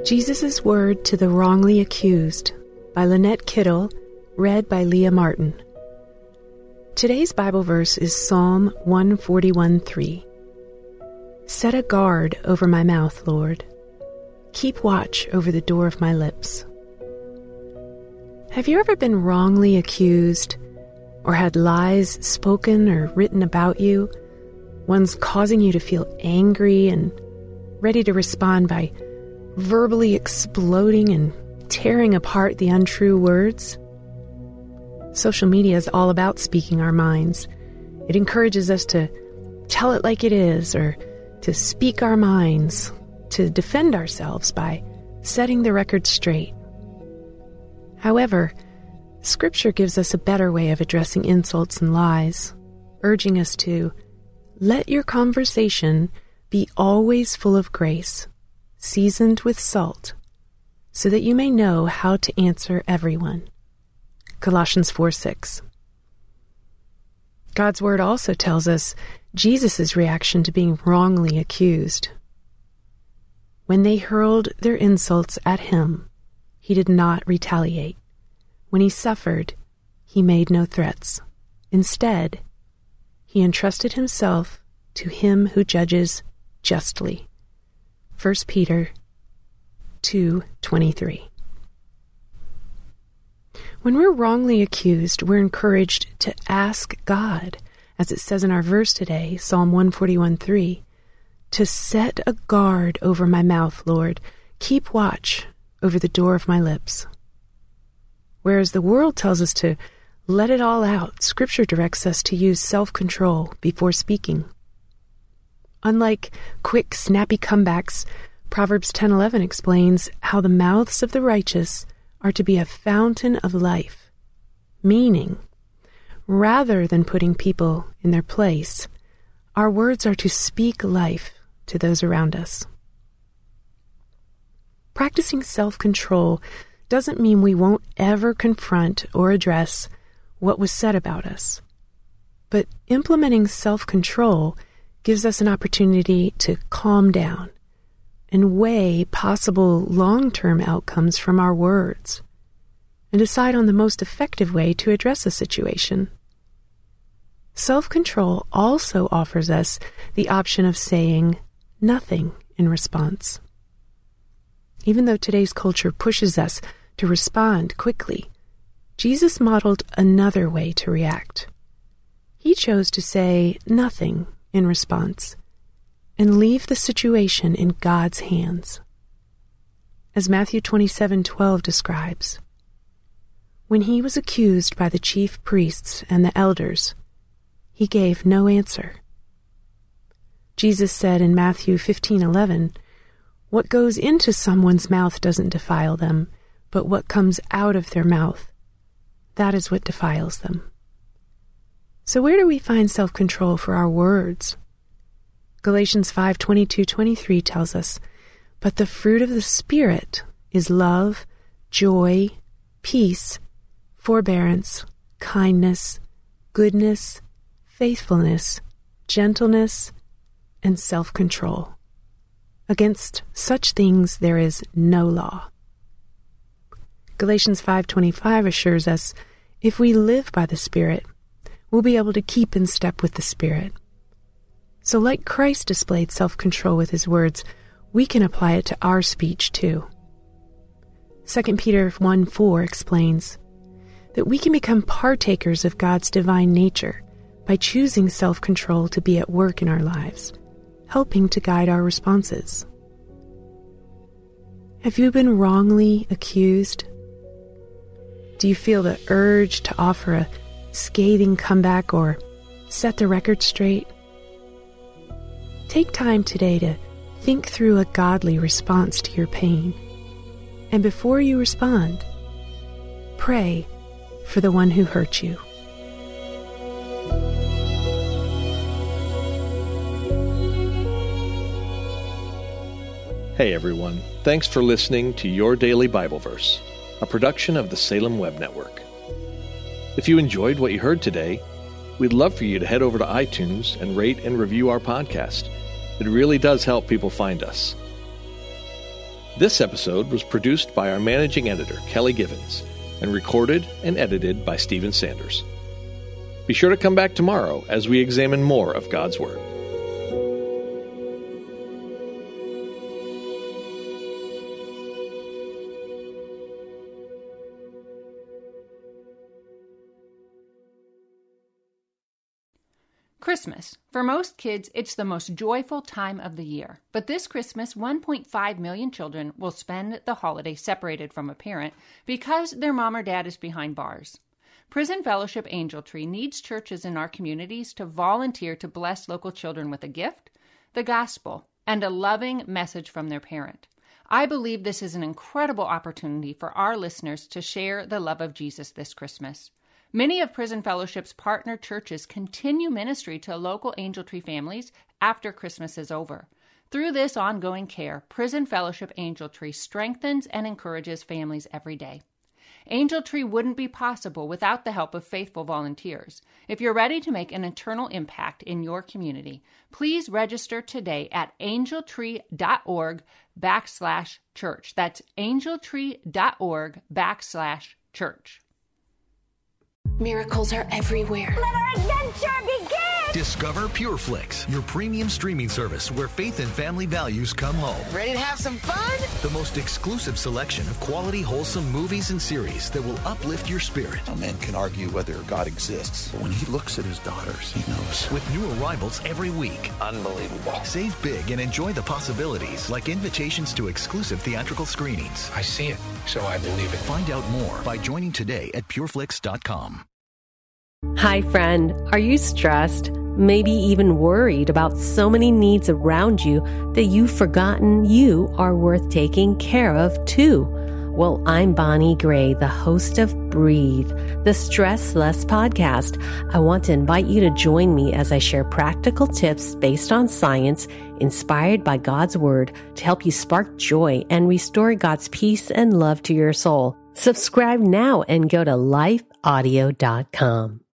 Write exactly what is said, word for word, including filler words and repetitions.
Jesus' Word to the Wrongly Accused by Lynette Kittle, read by Leah Martin. Today's Bible verse is Psalm one forty-one three. Set a guard over my mouth, Lord. Keep watch over the door of my lips. Have you ever been wrongly accused or had lies spoken or written about you, ones causing you to feel angry and ready to respond by verbally exploding and tearing apart the untrue words? Social media is all about speaking our minds. It encourages us to tell it like it is, or to speak our minds, to defend ourselves by setting the record straight. However, Scripture gives us a better way of addressing insults and lies, urging us to let your conversation be always full of grace, seasoned with salt, so that you may know how to answer everyone. Colossians four six. God's Word also tells us Jesus' reaction to being wrongly accused. When they hurled their insults at him, he did not retaliate. When he suffered, he made no threats. Instead, he entrusted himself to him who judges justly. First Peter two twenty-three. When we're wrongly accused, we're encouraged to ask God, as it says in our verse today, Psalm one forty-one three, to set a guard over my mouth, Lord. Keep watch over the door of my lips. Whereas the world tells us to let it all out, Scripture directs us to use self-control before speaking. Unlike quick, snappy comebacks, Proverbs ten eleven explains how the mouths of the righteous are to be a fountain of life, meaning, rather than putting people in their place, our words are to speak life to those around us. Practicing self-control doesn't mean we won't ever confront or address what was said about us, but implementing self-control gives us an opportunity to calm down and weigh possible long-term outcomes from our words, and decide on the most effective way to address a situation. Self-control also offers us the option of saying nothing in response. Even though today's culture pushes us to respond quickly, Jesus modeled another way to react. He chose to say nothing in response and leave the situation in God's hands. As Matthew twenty-seven twelve describes, when he was accused by the chief priests and the elders, he gave no answer. Jesus said in Matthew fifteen eleven, "What goes into someone's mouth doesn't defile them, but what comes out of their mouth, that is what defiles them." So where do we find self-control for our words? Galatians five twenty-two to twenty-three tells us, "But the fruit of the Spirit is love, joy, peace, forbearance, kindness, goodness, faithfulness, gentleness, and self-control. Against such things there is no law." Galatians five twenty-five assures us, if we live by the Spirit, we'll be able to keep in step with the Spirit. So like Christ displayed self-control with his words, we can apply it to our speech too. Second Peter one four explains that we can become partakers of God's divine nature by choosing self-control to be at work in our lives, helping to guide our responses. Have you been wrongly accused? Do you feel the urge to offer a scathing comeback or set the record straight? Take time today to think through a godly response to your pain. And before you respond, pray for the one who hurt you. Hey everyone, thanks for listening to Your Daily Bible Verse, a production of the Salem Web Network. If you enjoyed what you heard today, we'd love for you to head over to iTunes and rate and review our podcast. It really does help people find us. This episode was produced by our managing editor, Kelly Givens, and recorded and edited by Stephen Sanders. Be sure to come back tomorrow as we examine more of God's Word. Christmas. For most kids, it's the most joyful time of the year. But this Christmas, one point five million children will spend the holiday separated from a parent because their mom or dad is behind bars. Prison Fellowship Angel Tree needs churches in our communities to volunteer to bless local children with a gift, the gospel, and a loving message from their parent. I believe this is an incredible opportunity for our listeners to share the love of Jesus this Christmas. Many of Prison Fellowship's partner churches continue ministry to local Angel Tree families after Christmas is over. Through this ongoing care, Prison Fellowship Angel Tree strengthens and encourages families every day. Angel Tree wouldn't be possible without the help of faithful volunteers. If you're ready to make an eternal impact in your community, please register today at angeltree.org backslash church. That's angeltree.org backslash church. Miracles are everywhere. Let our adventure begin! Discover PureFlix, your premium streaming service where faith and family values come home. Ready to have some fun? The most exclusive selection of quality, wholesome movies and series that will uplift your spirit. A man can argue whether God exists, but when he looks at his daughters, he knows. With new arrivals every week. Unbelievable. Save big and enjoy the possibilities, like invitations to exclusive theatrical screenings. I see it, so I believe it. Find out more by joining today at pureflix dot com. Hi, friend. Are you stressed? Maybe even worried about so many needs around you that you've forgotten you are worth taking care of too? Well, I'm Bonnie Gray, the host of Breathe, the Stress Less podcast. I want to invite you to join me as I share practical tips based on science, inspired by God's Word, to help you spark joy and restore God's peace and love to your soul. Subscribe now and go to life audio dot com.